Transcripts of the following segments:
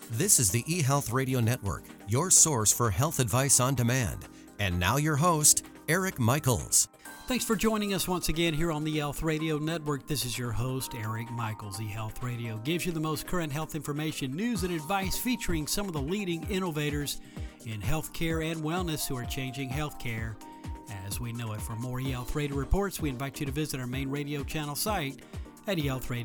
This is the eHealth Radio Network, your source for health advice on demand. And now your host, Eric Michaels. Thanks for joining us once again here on the eHealth Radio Network. This is your host, Eric Michaels. eHealth Radio gives you the most current health information, news, and advice featuring some of the leading innovators in healthcare and wellness who are changing healthcare as we know it. For more eHealth Radio reports, we invite you to visit our main radio channel site at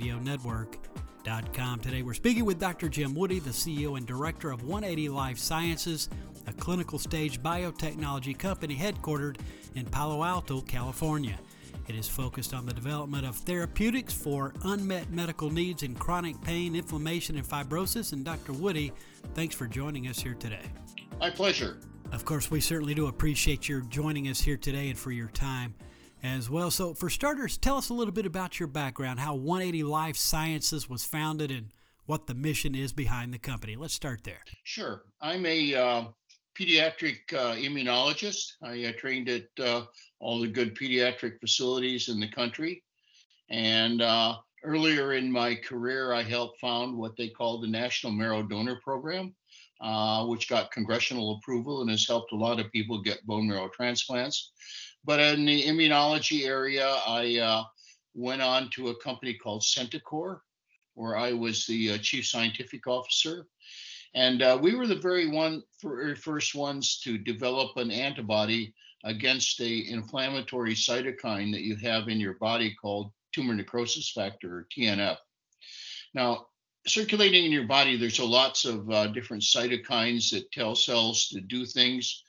eHealthRadioNetwork.com. Today we're speaking with Dr. Jim Woody, the CEO and Director of 180 Life Sciences, a clinical stage biotechnology company headquartered in Palo Alto, California. It is focused on the development of therapeutics for unmet medical needs in chronic pain, inflammation, and fibrosis. And Dr. Woody, thanks for joining us here today. My pleasure. Of course, we certainly do appreciate your joining us here today and for your time as well. So for starters, tell us a little bit about your background, how 180 Life Sciences was founded, and what the mission is behind the company. Let's start there. Sure. I'm a pediatric immunologist. I trained at all the good pediatric facilities in the country. And earlier in my career, I helped found what they call the National Marrow Donor Program, which got congressional approval and has helped a lot of people get bone marrow transplants. But in the immunology area, I went on to a company called Centocor, where I was the chief scientific officer. And we were the very first ones to develop an antibody against a inflammatory cytokine that you have in your body called tumor necrosis factor, or TNF. Now, circulating in your body, there's lots of different cytokines that tell cells to do things.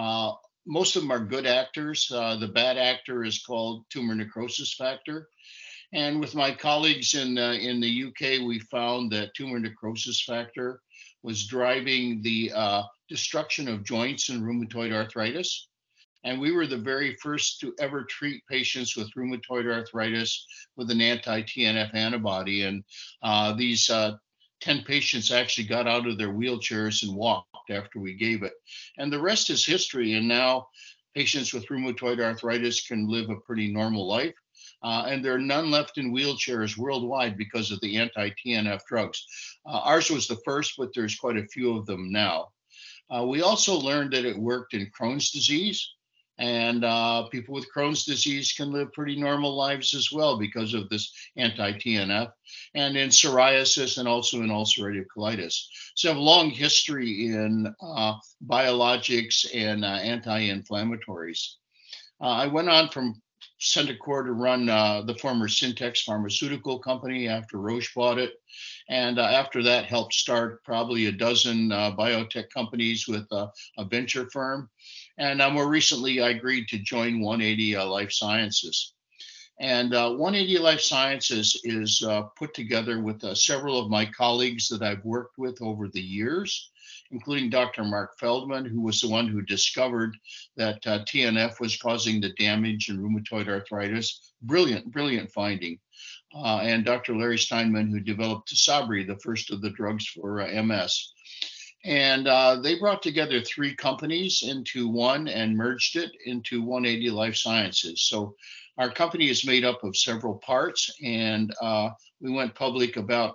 Most of them are good actors. The bad actor is called tumor necrosis factor. And with my colleagues in the UK, we found that tumor necrosis factor was driving the destruction of joints in rheumatoid arthritis. And we were the very first to ever treat patients with rheumatoid arthritis with an anti-TNF antibody. And these 10 patients actually got out of their wheelchairs and walked after we gave it. And the rest is history. And now patients with rheumatoid arthritis can live a pretty normal life. And there are none left in wheelchairs worldwide because of the anti-TNF drugs. Ours was the first, but there's quite a few of them now. We also learned that it worked in Crohn's disease, and people with Crohn's disease can live pretty normal lives as well because of this anti-TNF, and in psoriasis and also in ulcerative colitis. So I have a long history in biologics and anti-inflammatories. I went on from Centocor to run the former Syntex pharmaceutical company after Roche bought it. And after that, helped start probably a dozen biotech companies with a venture firm. And more recently, I agreed to join 180 Life Sciences. And 180 Life Sciences is put together with several of my colleagues that I've worked with over the years, including Dr. Mark Feldman, who was the one who discovered that TNF was causing the damage in rheumatoid arthritis. Brilliant finding. And Dr. Larry Steinman, who developed Tysabri, the first of the drugs for MS. And they brought together three companies into one and merged it into 180 Life Sciences. So our company is made up of several parts, and we went public about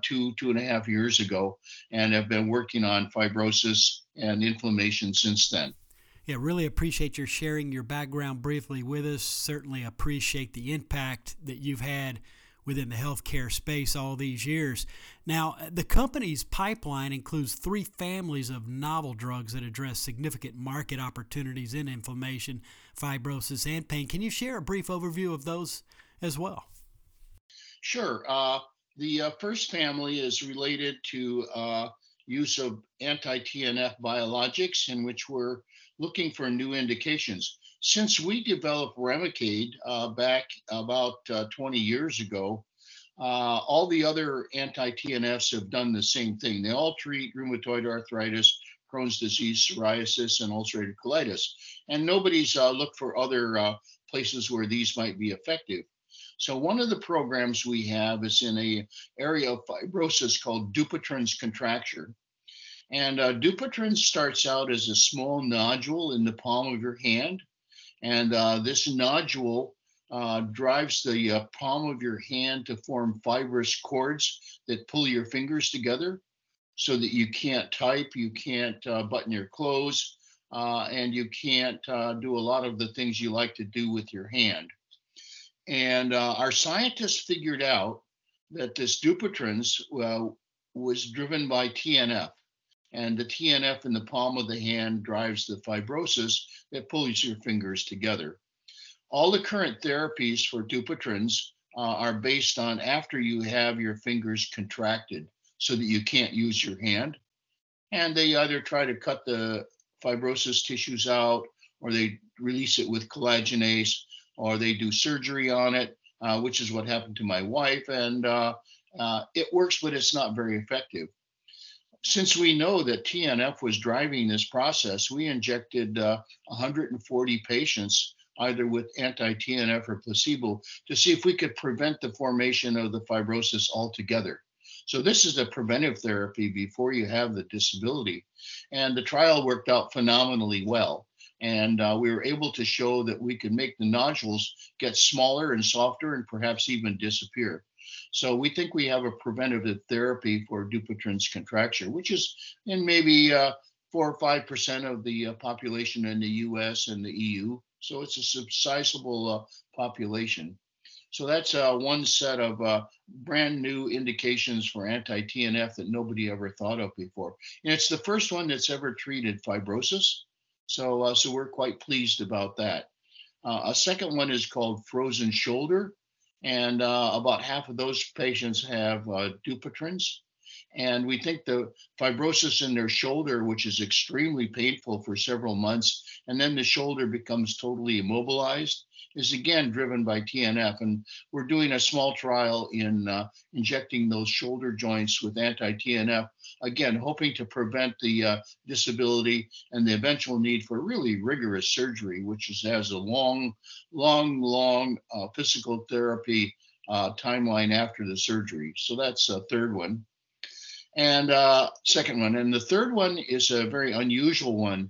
2.5 years ago, and have been working on fibrosis and inflammation since then. Yeah, really appreciate your sharing your background briefly with us. Certainly appreciate the impact that you've had within the healthcare space all these years. Now, the company's pipeline includes 3 families of novel drugs that address significant market opportunities in inflammation, fibrosis, and pain. Can you share a brief overview of those as well? Sure. The first family is related to use of anti-TNF biologics, in which we're looking for new indications. Since we developed Remicade back about 20 years ago, all the other anti-TNFs have done the same thing. They all treat rheumatoid arthritis, Crohn's disease, psoriasis, and ulcerative colitis. And nobody's looked for other places where these might be effective. So one of the programs we have is in a area of fibrosis called Dupuytren's contracture. And Dupuytren's starts out as a small nodule in the palm of your hand. And this nodule drives the palm of your hand to form fibrous cords that pull your fingers together. so that you can't type, you can't button your clothes, and you can't do a lot of the things you like to do with your hand. And our scientists figured out that this Dupuytren's was driven by TNF. And the TNF in the palm of the hand drives the fibrosis that pulls your fingers together. All the current therapies for Dupuytren's are based on after you have your fingers contracted so that you can't use your hand. And they either try to cut the fibrosis tissues out, or they release it with collagenase, or they do surgery on it, which is what happened to my wife. And it works, but it's not very effective. Since we know that TNF was driving this process, we injected 140 patients either with anti-TNF or placebo to see if we could prevent the formation of the fibrosis altogether. So this is a preventive therapy before you have the disability. And the trial worked out phenomenally well. And we were able to show that we could make the nodules get smaller and softer and perhaps even disappear. So we think we have a preventative therapy for Dupuytren's contracture, which is in maybe 4 or 5% of the population in the US and the EU. So it's a sizable population. So that's one set of brand new indications for anti-TNF that nobody ever thought of before. And it's the first one that's ever treated fibrosis. So we're quite pleased about that. A second one is called frozen shoulder. And about half of those patients have Dupuytren's. And we think the fibrosis in their shoulder, which is extremely painful for several months, and then the shoulder becomes totally immobilized, is again driven by TNF. And we're doing a small trial in injecting those shoulder joints with anti-TNF, again, hoping to prevent the disability and the eventual need for really rigorous surgery, which has a long physical therapy timeline after the surgery. So that's a third one. And second one. And the third one is a very unusual one.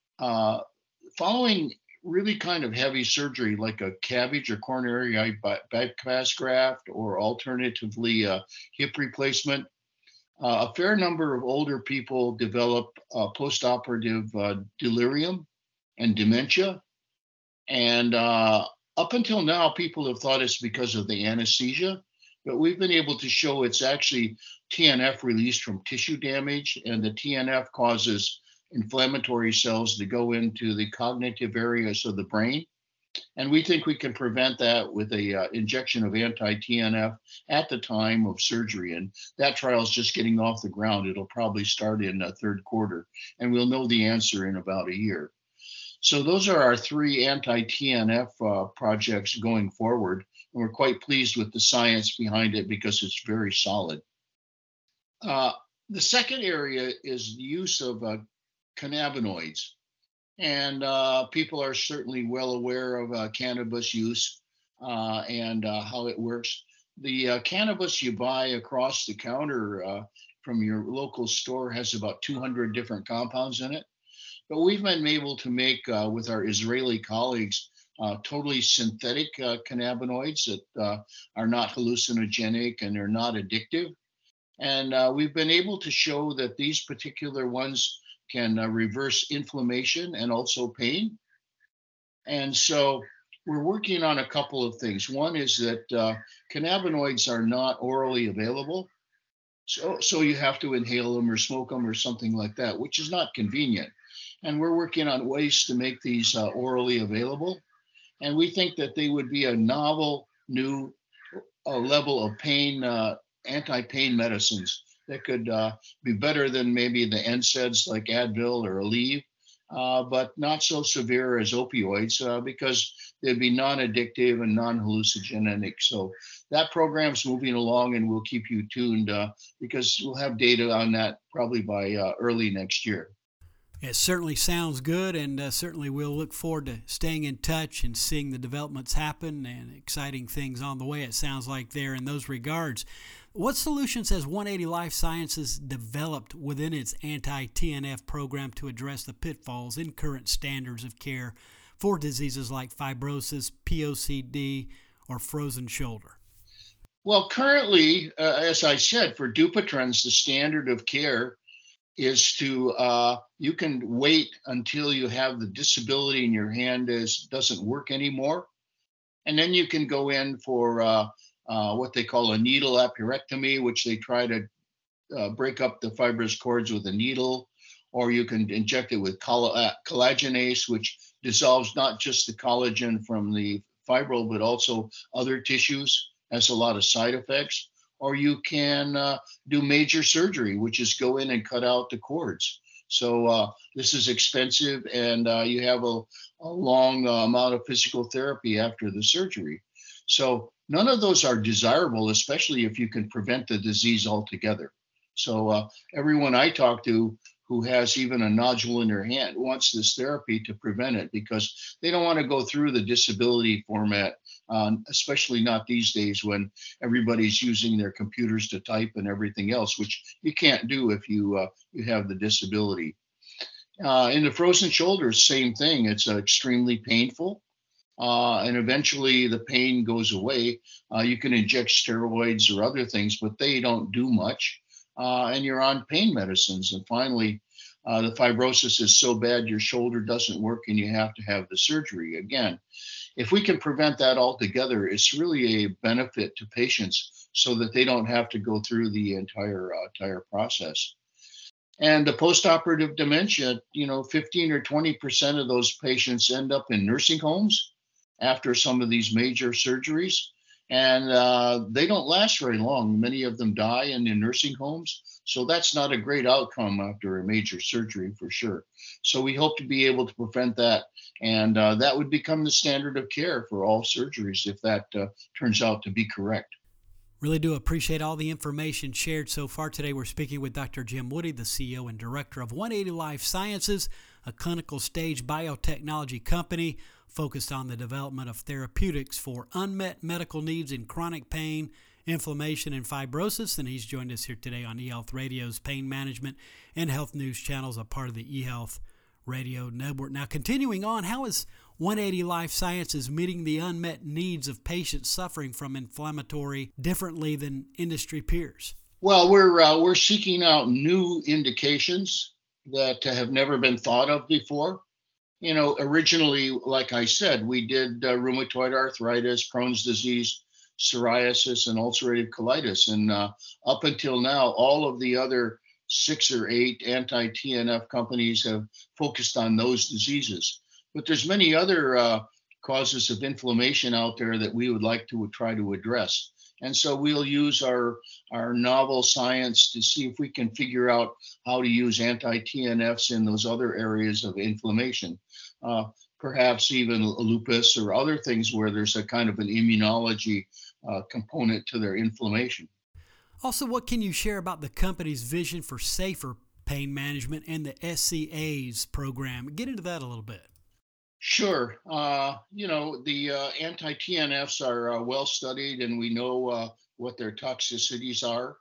Following really kind of heavy surgery like a CABG or coronary bypass graft, or alternatively hip replacement, a fair number of older people develop postoperative delirium and dementia. And up until now, people have thought it's because of the anesthesia, but we've been able to show it's actually TNF released from tissue damage, and the TNF causes inflammatory cells to go into the cognitive areas of the brain. And we think we can prevent that with a injection of anti-TNF at the time of surgery. And that trial is just getting off the ground. It'll probably start in the third quarter, and we'll know the answer in about a year. So those are our three anti-TNF projects going forward. And we're quite pleased with the science behind it because it's very solid. The second area is the use of cannabinoids. And people are certainly well aware of cannabis use and how it works. The cannabis you buy across the counter from your local store has about 200 different compounds in it. But we've been able to make, with our Israeli colleagues, totally synthetic cannabinoids that are not hallucinogenic and they're not addictive. And we've been able to show that these particular ones can reverse inflammation and also pain. And so we're working on a couple of things. One is that cannabinoids are not orally available. So you have to inhale them or smoke them or something like that, which is not convenient. And we're working on ways to make these orally available. And we think that they would be a novel new level of pain, anti-pain medicines that could be better than maybe the NSAIDs like Advil or Aleve, but not so severe as opioids because they'd be non-addictive and non-hallucinogenic. So that program's moving along, and we'll keep you tuned because we'll have data on that probably by early next year. It certainly sounds good, and certainly we'll look forward to staying in touch and seeing the developments happen and exciting things on the way, it sounds like, there in those regards. What solutions has 180 Life Sciences developed within its anti-TNF program to address the pitfalls in current standards of care for diseases like fibrosis, POCD, or frozen shoulder? Well, currently, as I said, for Dupuytren's, the standard of care is to you can wait until you have the disability in your hand is doesn't work anymore, and then you can go in for what they call a needle apirectomy, which they try to break up the fibrous cords with a needle, or you can inject it with collagenase, which dissolves not just the collagen from the fibril, but also other tissues, has a lot of side effects. Or you can do major surgery, which is go in and cut out the cords. So this is expensive, and you have a long amount of physical therapy after the surgery. So none of those are desirable, especially if you can prevent the disease altogether. So everyone I talk to who has even a nodule in their hand wants this therapy to prevent it because they don't want to go through the disability format, especially not these days when everybody's using their computers to type and everything else, which you can't do if you have the disability. In the frozen shoulders, same thing. It's extremely painful. And eventually the pain goes away. You can inject steroids or other things, but they don't do much. And you're on pain medicines. And finally, the fibrosis is so bad your shoulder doesn't work and you have to have the surgery again. If we can prevent that altogether, it's really a benefit to patients so that they don't have to go through the entire process. And the postoperative dementia, 15 or 20% of those patients end up in nursing homes after some of these major surgeries. And they don't last very long. Many of them die in the nursing homes. So that's not a great outcome after a major surgery for sure. So we hope to be able to prevent that. And that would become the standard of care for all surgeries if that turns out to be correct. Really do appreciate all the information shared so far today. We're speaking with Dr. Jim Woody, the CEO and director of 180 Life Sciences, a clinical stage biotechnology company focused on the development of therapeutics for unmet medical needs in chronic pain, inflammation, and fibrosis. And he's joined us here today on eHealth Radio's Pain Management and Health News channels, a part of the eHealth Radio Network. Now, continuing on, how is 180 Life Sciences meeting the unmet needs of patients suffering from inflammatory differently than industry peers? Well, we're seeking out new indications that have never been thought of before. Originally, like I said, we did rheumatoid arthritis, Crohn's disease, psoriasis, and ulcerative colitis. And up until now, all of the other 6 or 8 anti-TNF companies have focused on those diseases. But there's many other causes of inflammation out there that we would like to try to address. And so we'll use our novel science to see if we can figure out how to use anti-TNFs in those other areas of inflammation, perhaps even lupus or other things where there's a kind of an immunology component to their inflammation. Also, what can you share about the company's vision for safer pain management and the SCA's program? Get into that a little bit. Sure. The anti-TNFs are well studied and we know what their toxicities are.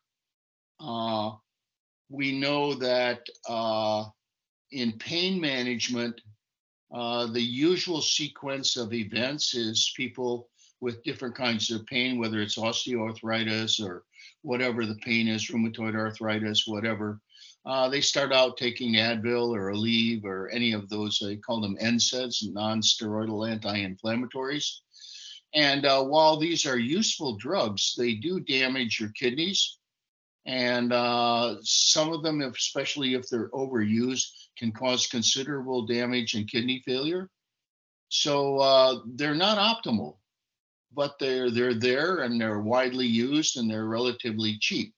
We know that in pain management, the usual sequence of events is people with different kinds of pain, whether it's osteoarthritis or whatever the pain is, rheumatoid arthritis, whatever. They start out taking Advil or Aleve or any of those, they call them NSAIDs, non-steroidal anti-inflammatories. And while these are useful drugs, they do damage your kidneys. And some of them, especially if they're overused, can cause considerable damage and kidney failure. So they're not optimal, but they're there and they're widely used and they're relatively cheap.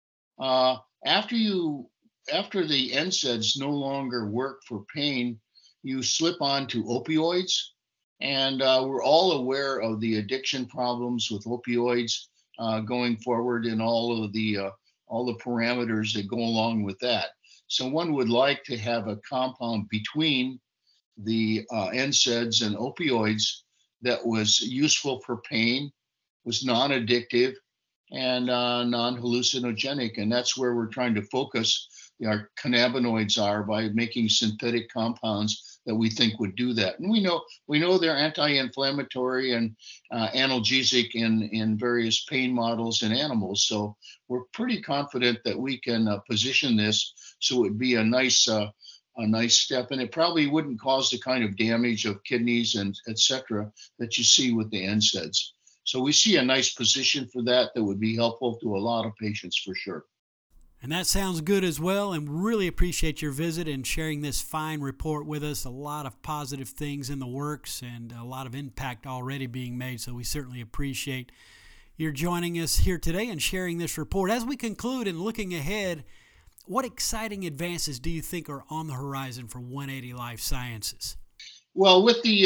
After the NSAIDs no longer work for pain, you slip on to opioids. And we're all aware of the addiction problems with opioids going forward and all the parameters that go along with that. So one would like to have a compound between the NSAIDs and opioids that was useful for pain, was non-addictive, and non-hallucinogenic. And that's where we're trying to focus our cannabinoids are by making synthetic compounds that we think would do that. And we know they're anti-inflammatory and analgesic in various pain models in animals. So we're pretty confident that we can position this so it would be a nice step, and it probably wouldn't cause the kind of damage of kidneys and et cetera that you see with the NSAIDs. So we see a nice position for that would be helpful to a lot of patients for sure. And that sounds good as well, and really appreciate your visit and sharing this fine report with us. A lot of positive things in the works and a lot of impact already being made, so we certainly appreciate your joining us here today and sharing this report. As we conclude and looking ahead, what exciting advances do you think are on the horizon for 180 Life Sciences? Well, with the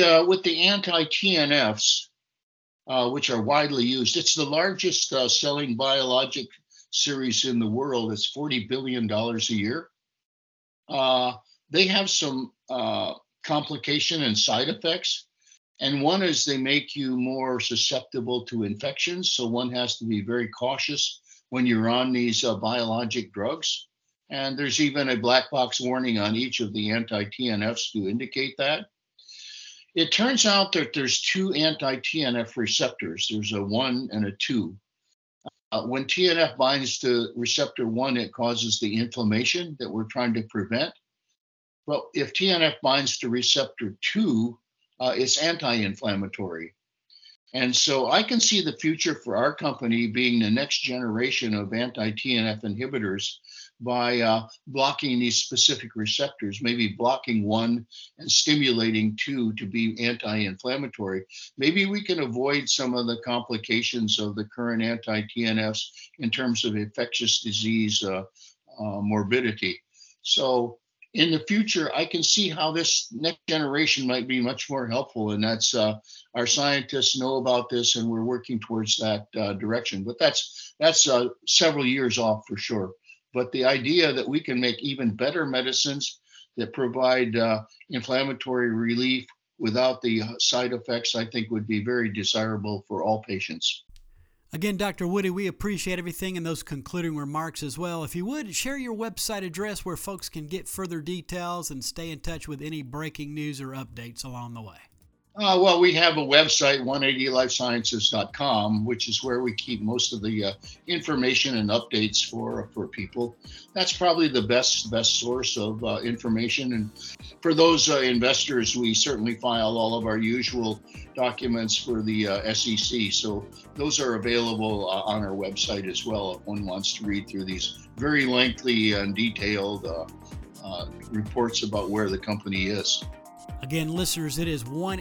anti-TNFs, which are widely used, it's the largest selling biologic series in the world. It's $40 billion a year. They have some complication and side effects. And one is they make you more susceptible to infections. So one has to be very cautious when you're on these biologic drugs. And there's even a black box warning on each of the anti-TNFs to indicate that. It turns out that there's two anti-TNF receptors. There's a 1 and a 2. When TNF binds to receptor 1, it causes the inflammation that we're trying to prevent. But if TNF binds to receptor 2, it's anti-inflammatory. And so I can see the future for our company being the next generation of anti-TNF inhibitors by blocking these specific receptors, maybe blocking 1 and stimulating 2 to be anti-inflammatory. Maybe we can avoid some of the complications of the current anti-TNFs in terms of infectious disease morbidity. So in the future, I can see how this next generation might be much more helpful, and that's our scientists know about this, and we're working towards that direction. But that's several years off for sure. But the idea that we can make even better medicines that provide inflammatory relief without the side effects, I think would be very desirable for all patients. Again, Dr. Woody, we appreciate everything and those concluding remarks as well. If you would, share your website address where folks can get further details and stay in touch with any breaking news or updates along the way. Well, we have a website, 180lifesciences.com, which is where we keep most of the information and updates for people. That's probably the best source of information. And for those investors, we certainly file all of our usual documents for the SEC. So those are available on our website as well if one wants to read through these very lengthy and detailed reports about where the company is. Again, listeners, it is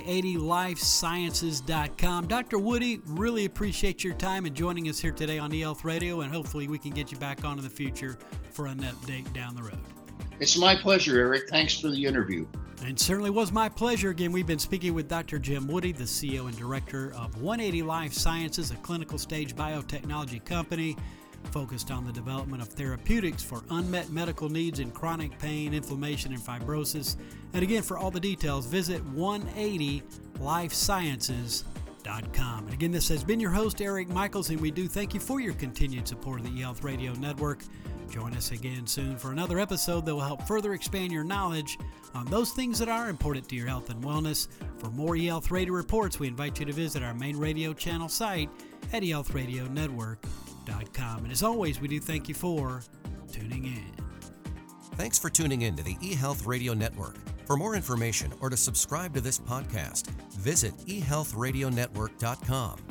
180lifesciences.com. Dr. Woody, really appreciate your time and joining us here today on eHealth Radio, and hopefully we can get you back on in the future for an update down the road. It's my pleasure, Eric. Thanks for the interview. And certainly was my pleasure. Again, we've been speaking with Dr. Jim Woody, the CEO and director of 180 Life Sciences, a clinical stage biotechnology company focused on the development of therapeutics for unmet medical needs in chronic pain, inflammation, and fibrosis. And again, for all the details, visit 180lifesciences.com. And again, this has been your host, Eric Michaels, and we do thank you for your continued support of the eHealth Radio Network. Join us again soon for another episode that will help further expand your knowledge on those things that are important to your health and wellness. For more eHealth Radio reports, we invite you to visit our main radio channel site at eHealthRadioNetwork.com. And as always, we do thank you for tuning in. Thanks for tuning in to the eHealth Radio Network. For more information or to subscribe to this podcast, visit eHealthRadioNetwork.com.